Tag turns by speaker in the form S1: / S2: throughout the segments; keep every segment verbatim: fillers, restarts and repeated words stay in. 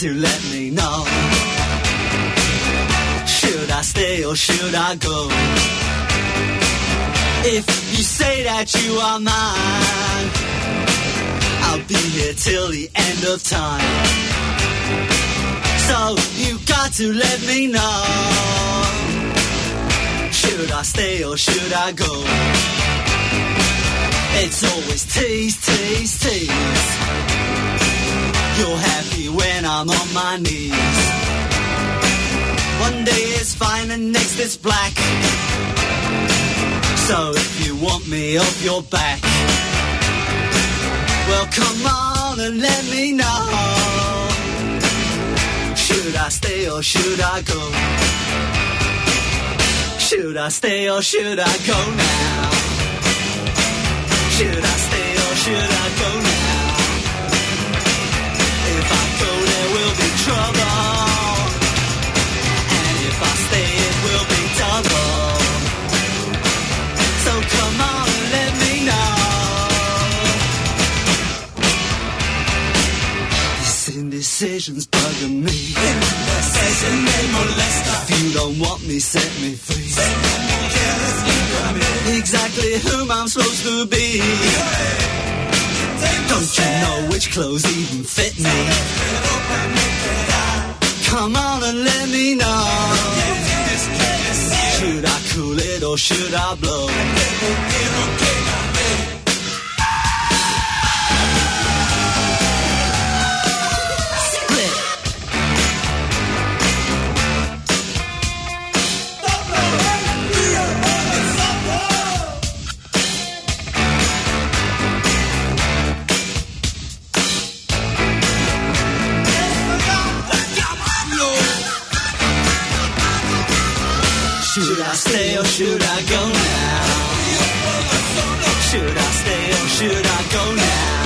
S1: to let me know. Should I stay or should I go? If you say that you are mine, I'll be here till the end of time. So you got to let me know. Should I stay or should I go? It's always tease, tease, tease. You're happy when I'm on my knees. One day it's fine and next it's black. So if you want me off your back, well come on and let me know. Should I stay or should I go? Should I stay or should I go now? Should I stay or should I go now? If I go there will be trouble, and if I stay it will be double. So come on and let me know. This indecision's bugging me. Indecision may molest us. If you don't want me, set me free. Exactly whom I'm supposed to be. Don't you know which clothes even fit me? Come on and let me know. Should I cool it or should I blow? Should I stay or should I go now? Should I stay or should I go now?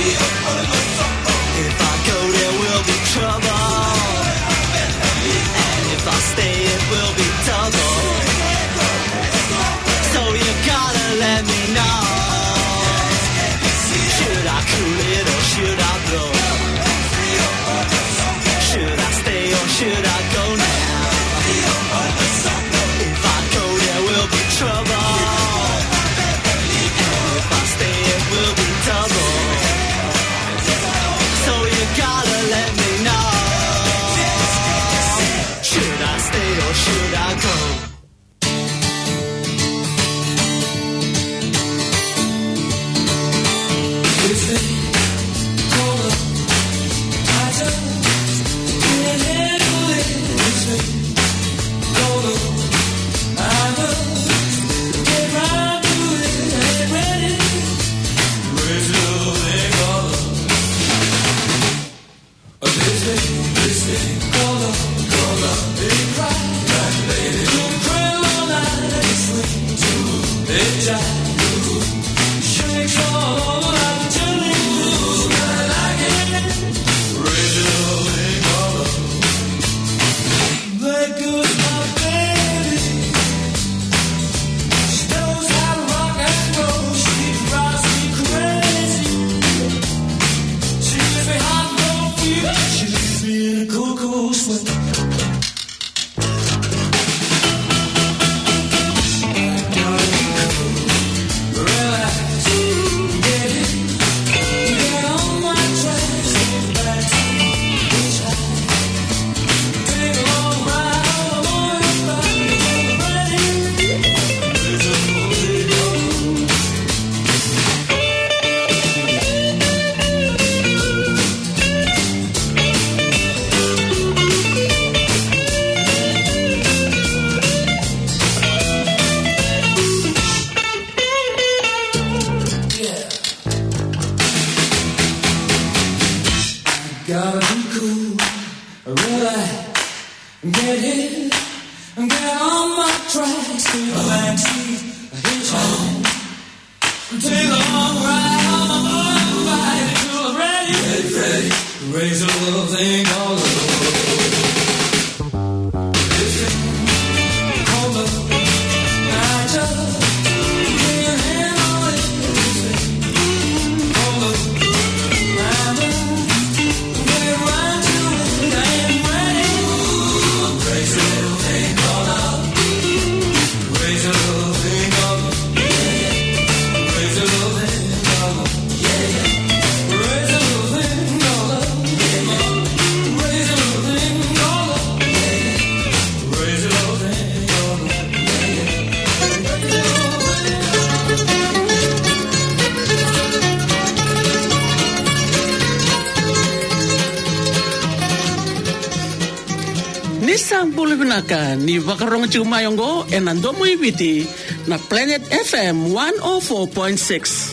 S1: If I go there will be trouble, and if I stay it will be double. So you gotta let me know. Should I cool it or should I blow? Should I stay or should I go now? Trouble, and if I stay it will be double. So you gotta let me know. Should I stay or should I go?
S2: Hold Nisang Pulibinaka ni Wakarong Chumayongo and Andomo Ibiti na Planet F M one oh four point six.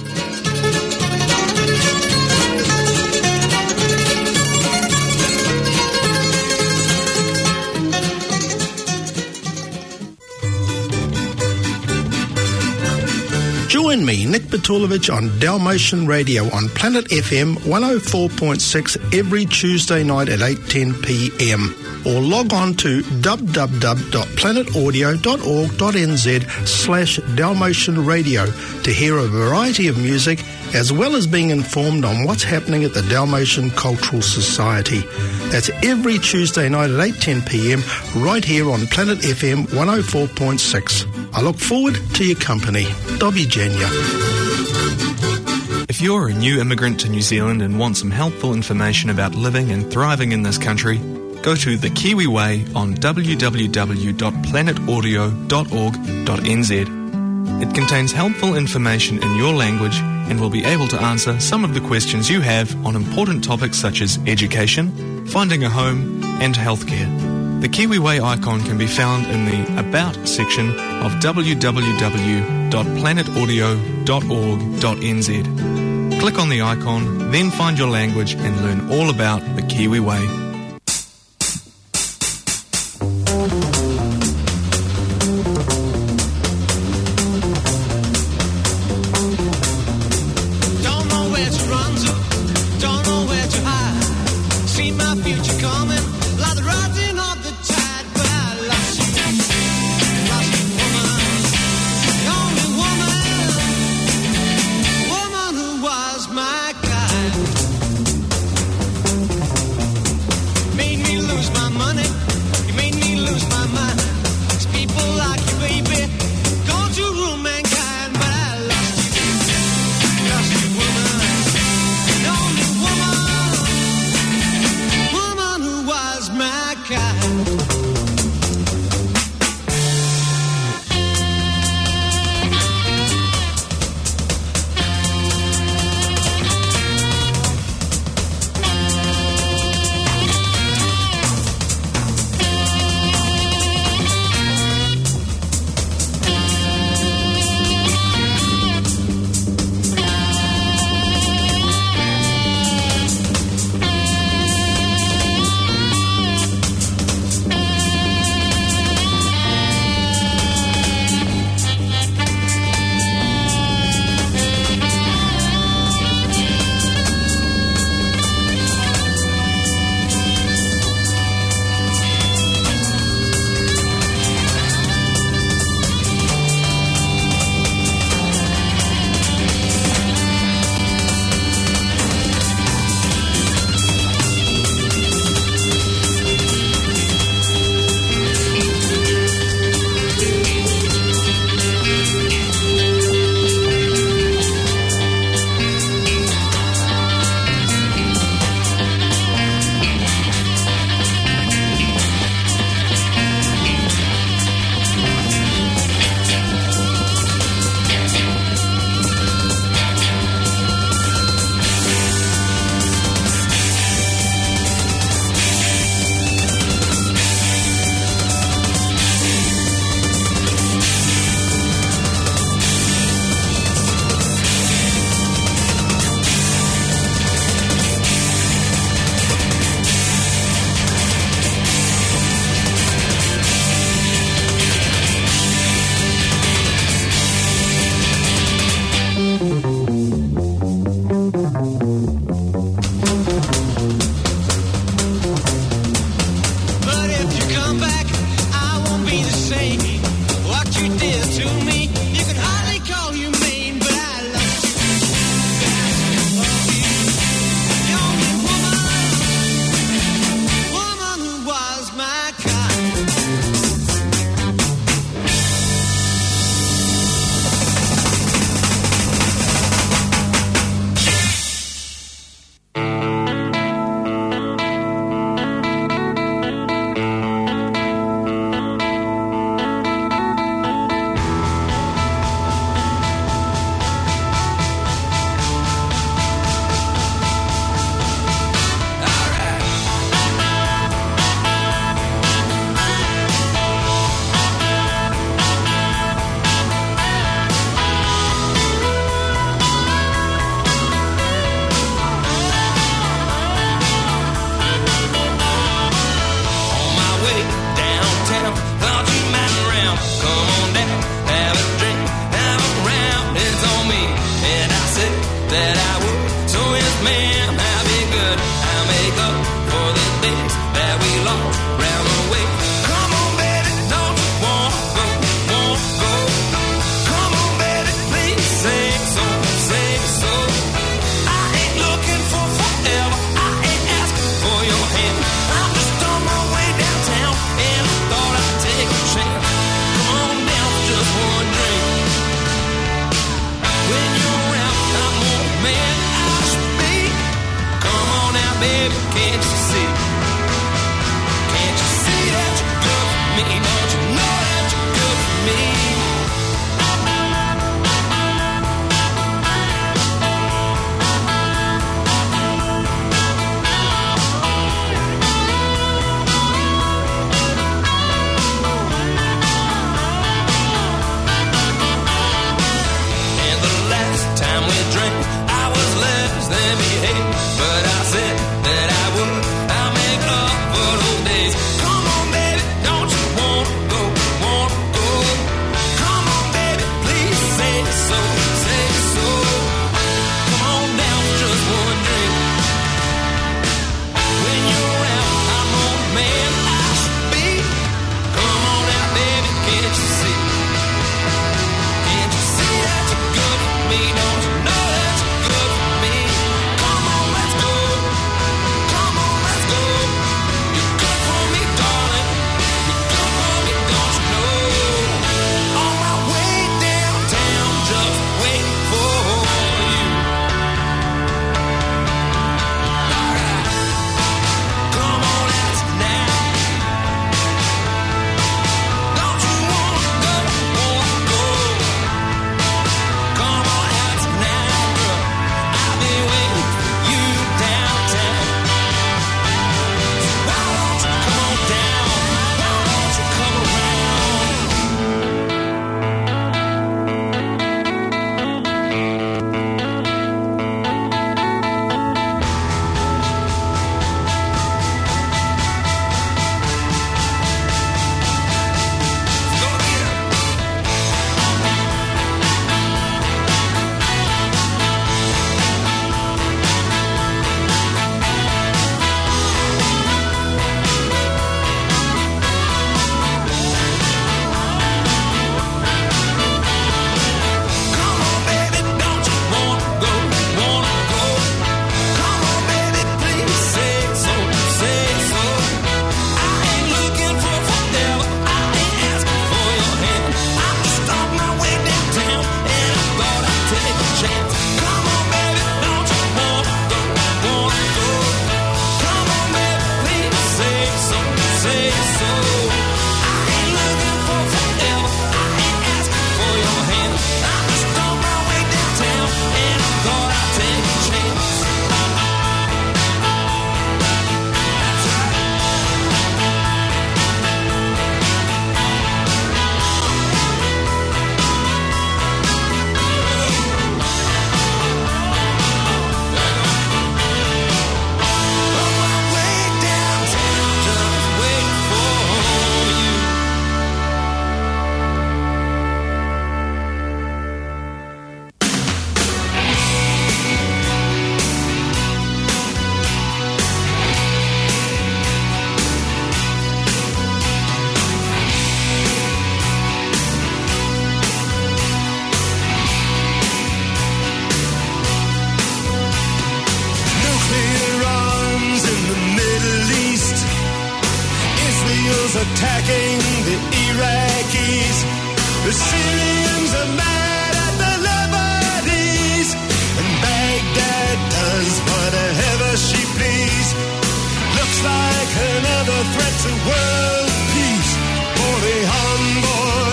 S3: Join me, Nick Batulovich, on Dalmatian Radio on Planet F M one oh four point six every Tuesday night at eight ten p m or log on to w w w dot planet audio dot org dot n z slash Dalmatian Radio to hear a variety of music as well as being informed on what's happening at the Dalmatian Cultural Society. That's every Tuesday night at eight ten p m right here on Planet F M one oh four point six. I look forward to your company. Dobby Jenya.
S4: If you're a new immigrant to New Zealand and want some helpful information about living and thriving in this country, go to The Kiwi Way on w w w dot planet audio dot org dot n z. It contains helpful information in your language and will be able to answer some of the questions you have on important topics such as education, finding a home, and healthcare. The Kiwi Way icon can be found in the About section of w w w dot planet audio dot org dot n z. Click on the icon, then find your language and learn all about the Kiwi Way.
S1: Don't know where to run to, don't know where to hide. See my future coming, like the rising of the tide. But I lost you, lost you, woman, the only woman, woman who was my kind. Made me lose my money, you made me lose my mind. It's people like you, baby, going to ruin mankind. But I lost you, lost you, woman, the only woman, woman who was attacking the Iraqis. The Syrians are mad at the Lebanese. And Baghdad does whatever she please. Looks like another threat to world peace for the envoy.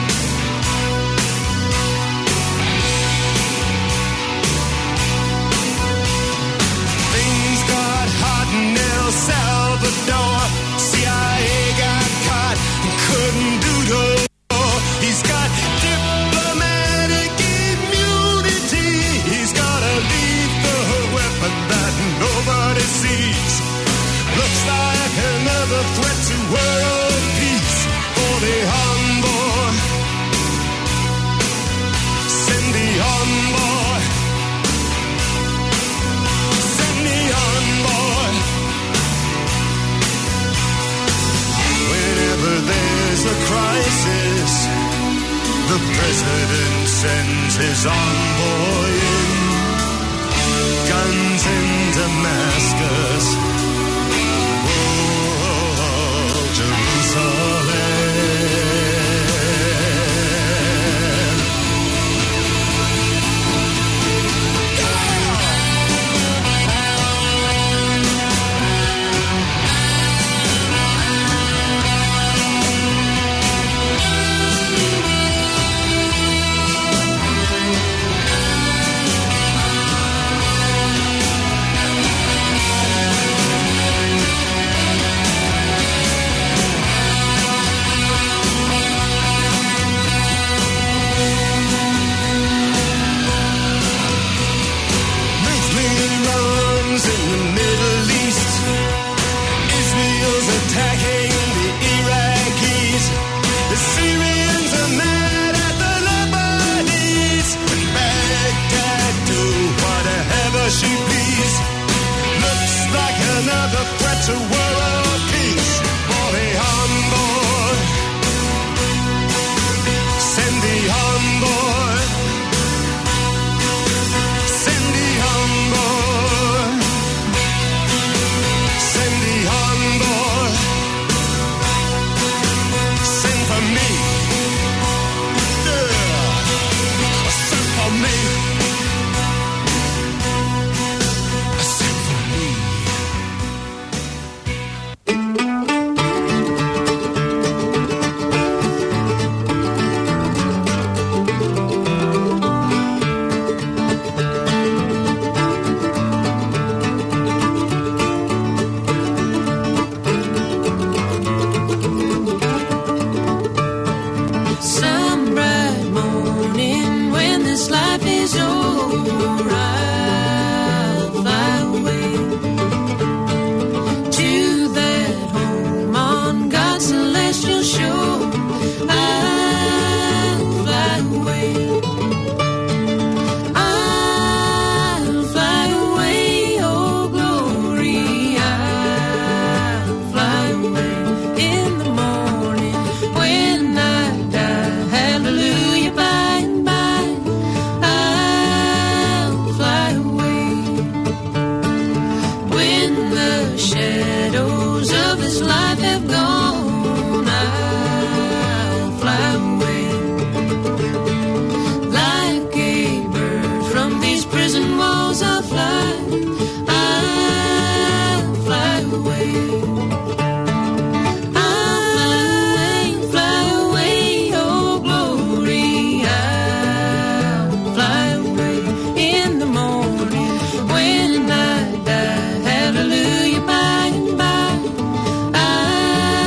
S1: Things got hot in El Salvador. C I A got caught and couldn't do no more. He's got diplomatic immunity. He's got a lethal weapon that nobody sees. Looks like another threat to world peace for the envoy. Send the envoy. Send the envoy. Whenever there's a crisis, the president sends his envoy in. Guns in Damascus.
S5: When I die, hallelujah, by and by,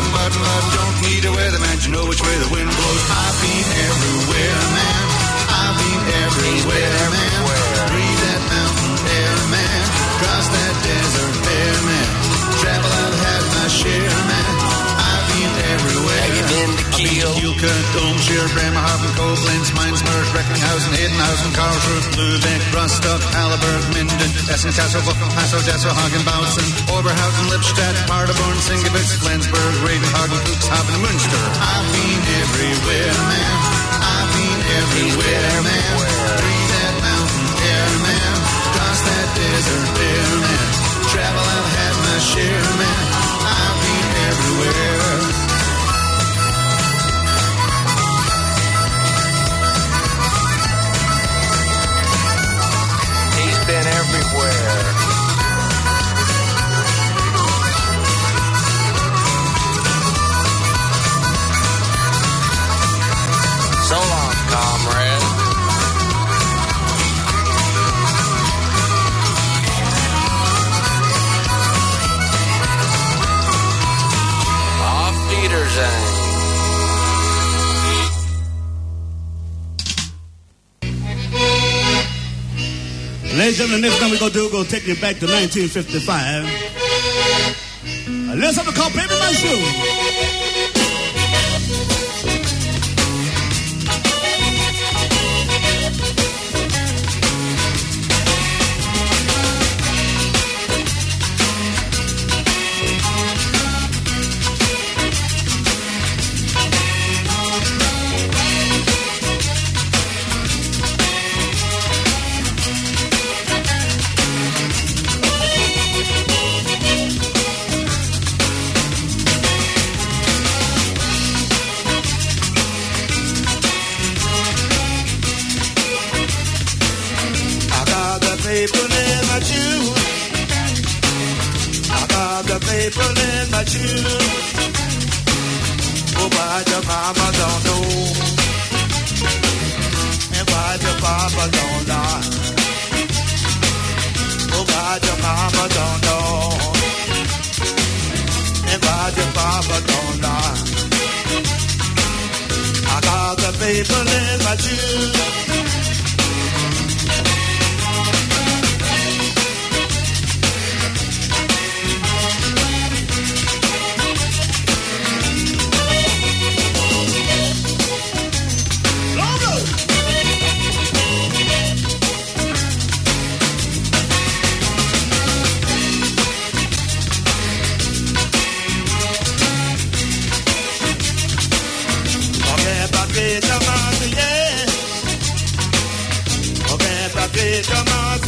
S6: button, button, button. Don't need a weatherman to know which way the wind blows. I've been everywhere, man. I've been everywhere, man. Breathe that mountain air, man. Cross that desert bare, man. Travel, I've had my share, man. I've been everywhere.
S5: Have you been to Kiel?
S6: Kielkut, Domsheer, Bremerhaven, Koblenz, Mainz-Mersch, Recklinghausen, Edenhausen, Karlsruhe, Lübeck, Rostock, Halleberg, Minden, Essen, Kassel, Wuchen, Passau, Dessau, Hagen, Bautzen, Oberhausen, Lippstadt, Paderborn, Singewitz, Flensburg, Redenhagen, Cuxhaven, Münster. I've been everywhere, man. I've been everywhere, man. Breathe that mountain air, man. Cross that desert bare, man. Travel, I've had my share, man. I've been everywhere.
S5: Been everywhere. So long, comrade. Off Wiedersehen.
S7: Ladies and gentlemen, the next thing we're going to do, we're going to take you back to nineteen fifty-five. Uh, let's have a call, Baby My Shoe.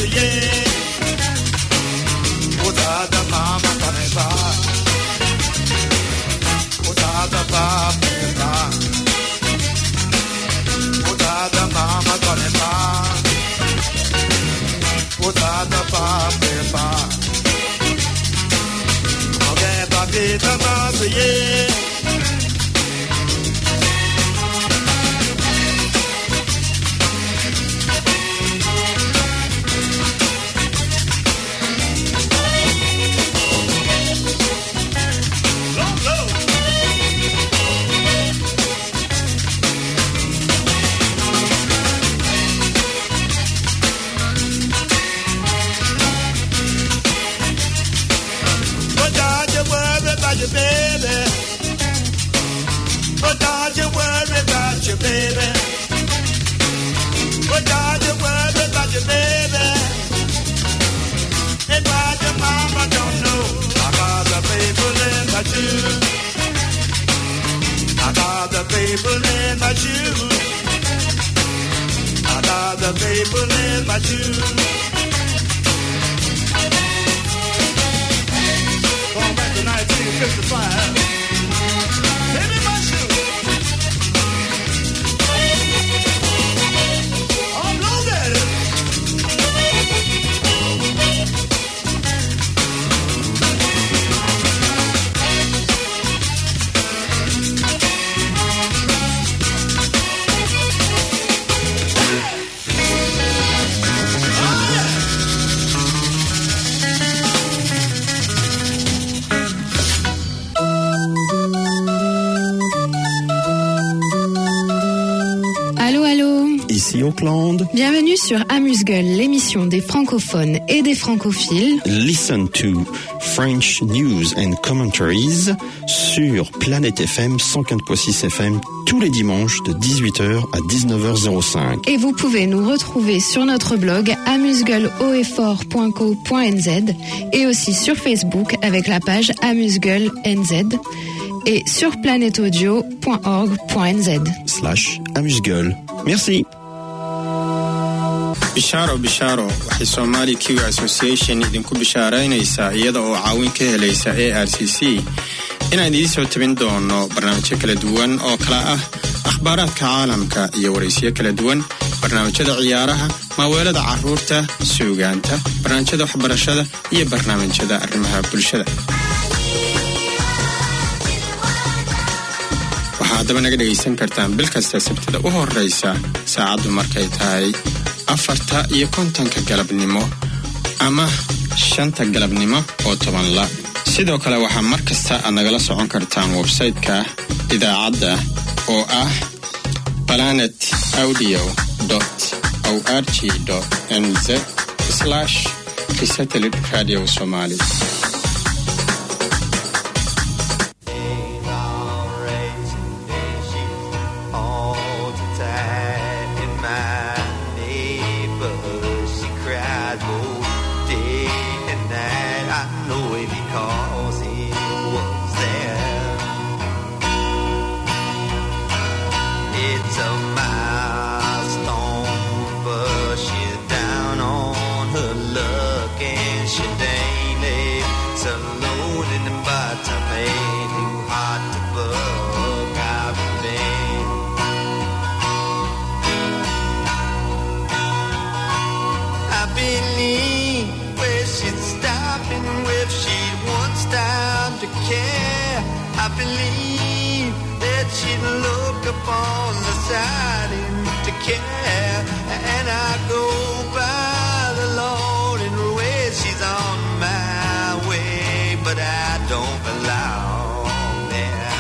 S6: yeah. Udada mama kaneba. Udada papa. Udada mama kaneba. Udada papa. Okay, papi, tamasa yeah. Your baby, but don't you worry about your baby. But don't you worry about your baby. And why your mama don't know I got the people in my shoes. I got the people in my shoes. I got the people in my shoes. nineteen fifty-five. Baby, my shoe. I'm loaded.
S8: Ici Auckland.
S9: Bienvenue sur Amuse-Gueule, l'émission des francophones et des francophiles.
S8: Listen to French News and Commentaries sur Planète F M cent quatre point six F M tous les dimanches de dix-huit heures à dix-neuf heures zéro cinq.
S9: Et vous pouvez nous retrouver sur notre blog amuse-gueule o f o r point co point n z et aussi sur Facebook avec la page Amuse-Gueule N Z et sur planète audio point org point n z
S8: slash Amuse-Gueule. Merci.
S10: bishaaro bishaaro waxay Somali Kiwi Association idinku bishaaraynaysaa iyada oo caawin ka helaysa A R C C inaan idin soo tabin doono barnaamijyo kala duwan oo kala ah akhbaaraadka caalamka iyo waraysiyo kala duwan barnaamijyada ciyaaraha maaweelada carruurta suugaanta barnaamijyada waxbarashada iyo barnaamijyada arrimaha bulshada waxaad daba naga dhageysan kartaan bil kasta sabtida u horeysa saacadu markay tahay afarta iyo kontonka galabnimo ama shanta galabnimo oo toban la sidoo kale waxaa mar kasta aad nagala socon kartaan website-ka idaacadda oo ah planet audio dot org dot n z slash satellite radio somali.
S1: I believe that she'd look upon the side and to care, and I go by the Lord in the way she's on my way, but I don't belong there.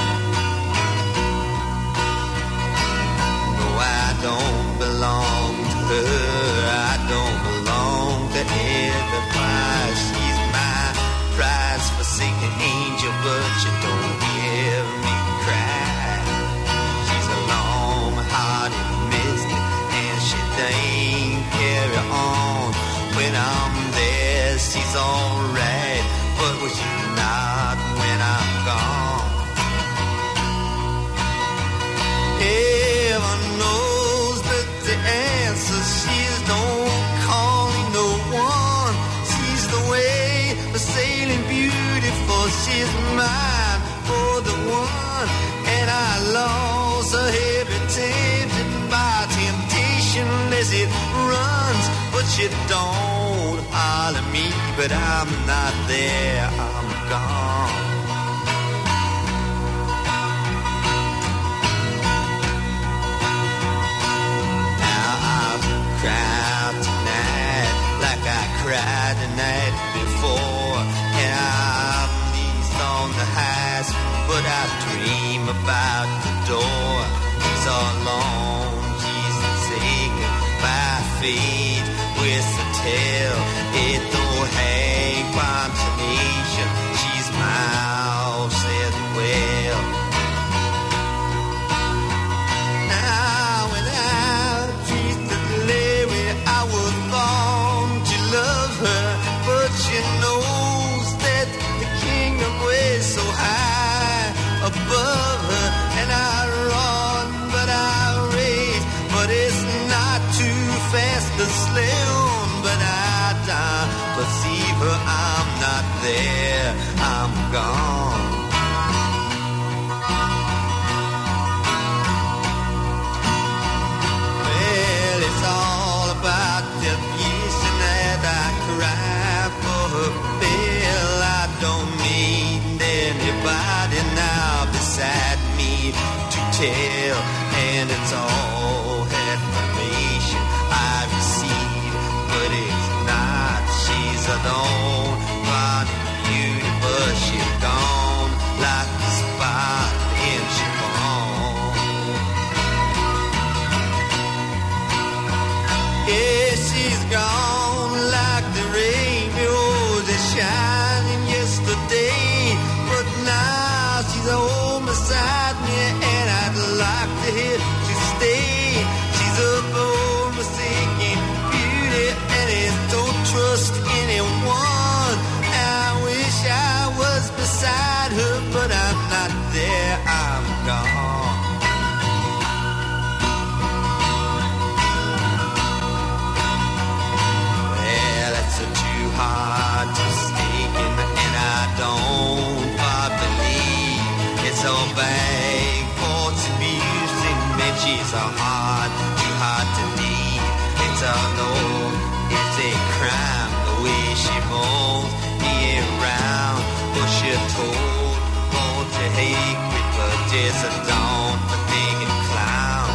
S1: No, I don't belong to her. I don't belong to every prize. She's my prize-forsaken angel, but you don't hear me cry. She's a long-hearted mystic, and she ain't carry she's mine for the one, and I lost a heavy tempted by temptation as it runs, but she don't holler me, but I'm not there, I'm gone. Now I've cried tonight like I cried the night before, and I'm least on the highs, but I dream about the door. So long he's taken by fate with the tail. It don't hang consummation. She's mine, said the whale. Now when I treat the lady, I was born to love her, but she knows that the kingdom way so high above her, and I run, but I race, but it's not too fast to slow, but I don't perceive her, I'm not there, I'm gone. Well, it's all about the abuse and that I cry for her bill. I don't need anybody now beside me to tell, and it's all information I received, but it's not. She's alone, running beauty, but she's gone like the spot in chiffon. Yeah, she's gone like the rainbows that shining yesterday, but now she's home beside me, and I'd like to hear to stay. She's a forsaken beauty, and it don't trust anyone. I wish I was beside her, but I'm not there, I'm gone. Well, it's a too hard to stake, and, and I don't but believe it's a bag for to be using me. She's a hard, too hard to leave. It's a no, it's a crime the way she moans me around. But she told, won't you hate me, but just a don't for thinking clown.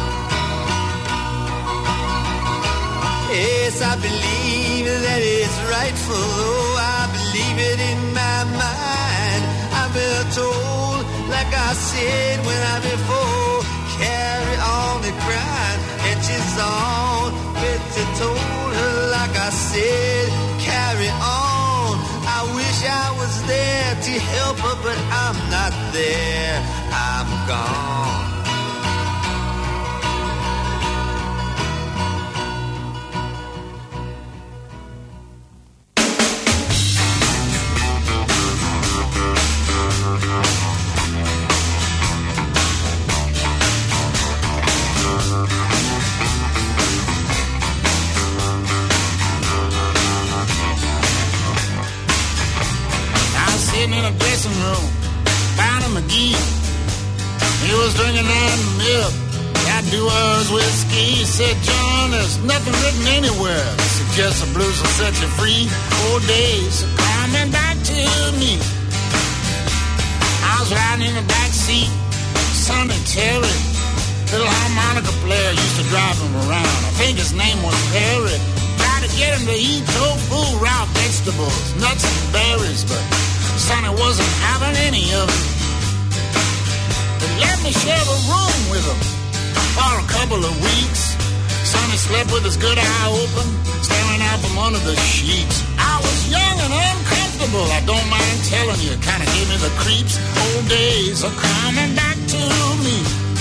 S1: Yes, I believe that it's rightful, though I believe it in my mind. I've been told, like I said when I before, carry on the grind, and she's on. Betty told her, like I said, carry on. I wish I was there to help her, but I'm not there, I'm gone.
S11: In a dressing room, found him McGee. He was drinking that milk, that doer's whiskey. He said, John, there's nothing written anywhere that suggests the blues will set you free. Four days are coming back to me. I was riding in the back seat, Sonny Terry, little harmonica player, used to drive him around. I think his name was Perry. Tried to get him to eat tofu, raw vegetables, nuts and berries, but Sonny wasn't having any of it. They let me share a room with him for a couple of weeks. Sonny slept with his good eye open, staring out from under the sheets. I was young and uncomfortable, I don't mind telling you, kind of gave me the creeps. Old days are coming back to me.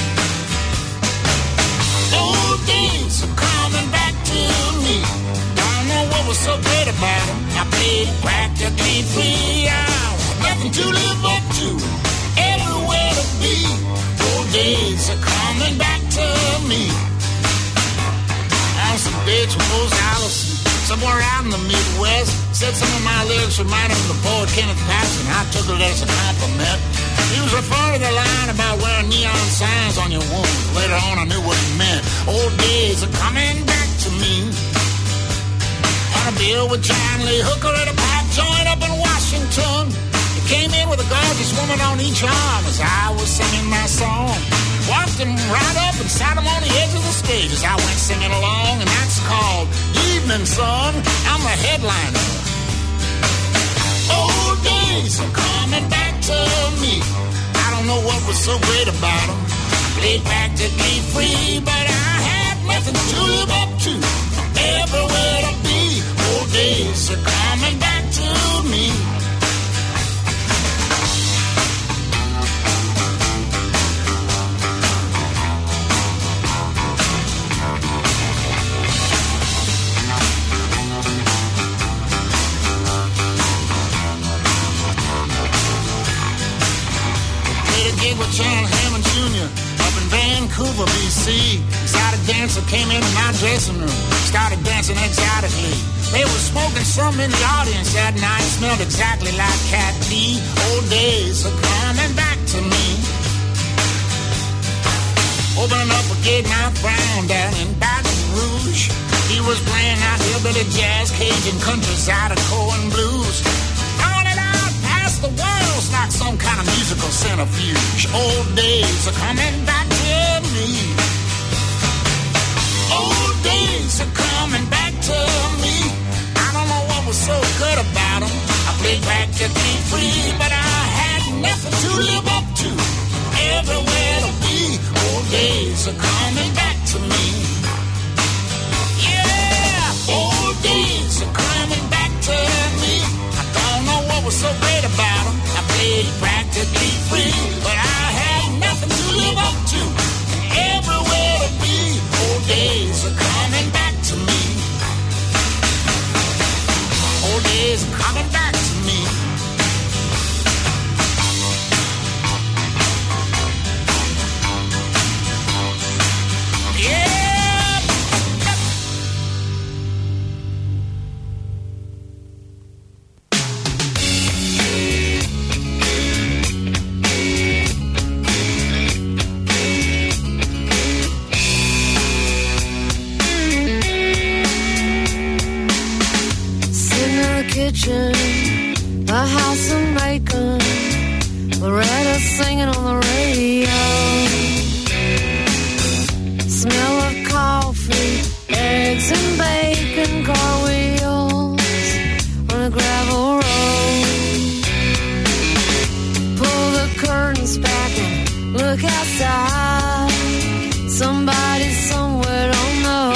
S11: Old days are coming back to me. Don't know what was so great about him. I played practically free. I nothing to live up to, everywhere to be. Old days are coming back to me. On some dates with Rose Allison, somewhere out in the Midwest. Said some of my lyrics reminded him of the poet Kenneth Patton. I took it as a compliment. He was referring to the line about wearing neon signs on your wounds. Later on, I knew what he meant. Old days are coming back to me. On a bill with John Lee Hooker at a pipe joint up in Washington. He came in with a gorgeous woman on each arm as I was singing my song. Walked him right up and sat him on the edge of the stage as I went singing along, and that's called Evening Sun. I'm the headliner. Old days are coming back to me. I don't know what was so great about them. I played practically free, but I had nothing to live up to. I'm everywhere to be. Old days are coming back to me. Gig with John Hammond Junior up in Vancouver, B C. Exotic dancer came into my dressing room, started dancing exotically. They were smoking some in the audience that night, smelled exactly like Cat D. Old days are coming back to me. Opening up a gig, now Brown down in Baton Rouge. He was playing out hillbilly jazz, Cajun country, Zydeco and blues. On and out past the world's like some kind of musical centrifuge. Old days are coming back to me. Old days are coming back to me. I don't know what was so good about them. I played practically free, but I had nothing to live up to. Everywhere to be. Old days are coming back to me. Yeah, old days are coming back to me. I don't know what was so great about them. I played practically free, but I had nothing to live up to. Everywhere to be. Old days are coming back to me. Old days are coming back to me. Yeah.
S12: Kitchen, a house of bacon, Loretta singing on the radio. Smell of coffee, eggs and bacon, car wheels on a gravel road. Pull the curtains back and look outside. Somebody somewhere don't know.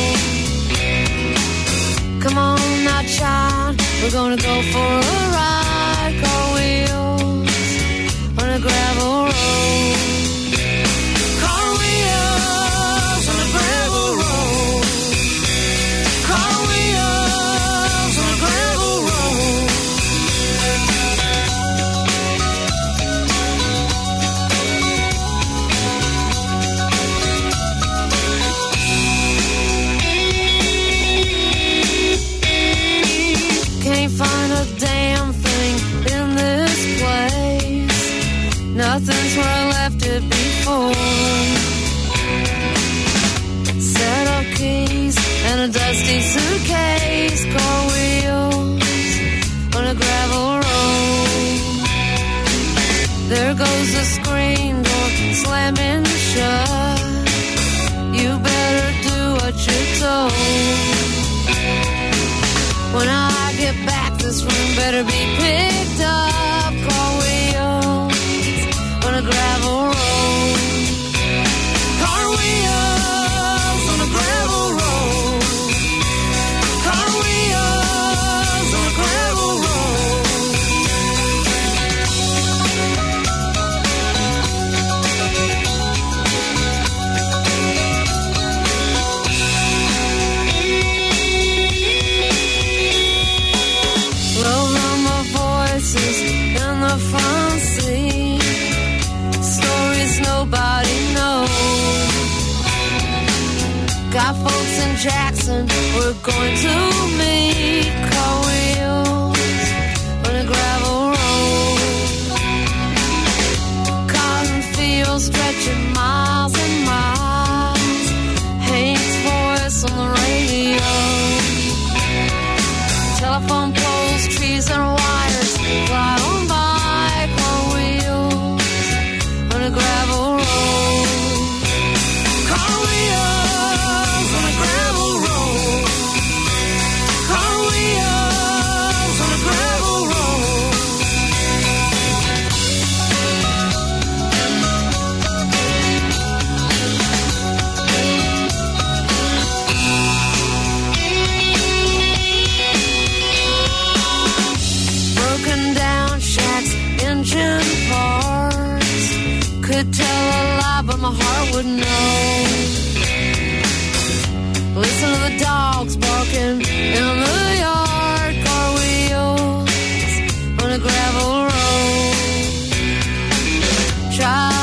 S12: Come on now, child. We're gonna go for a ride, car wheels on a gravel road. Car wheels on a gravel road. Car wheels on a gravel road. Can't find a damn thing in this place. Nothing's where I left it before. Set of keys and a dusty suitcase. Car wheels on a gravel road. There goes the screen door slamming shut. You better do what you're told. When I get back, this room better be picked up. Car wheels on a gravel road. Car wheels on a gravel road. Car wheels on a gravel road. In the front seat, stories nobody knows. Got folks in Jackson, we're going to meet car wheels on a gravel road. Cotton fields stretching miles and miles. Hank's voice on the radio. Telephone poles, trees and wires fly on by car wheels on a gravel road. Car wheels on a gravel road. Car wheels on a gravel road. Broken down shacks, engine parts. Could tell a lie, but my heart would know. Listen to the dogs barking in the yard. Car wheels on a gravel road. Try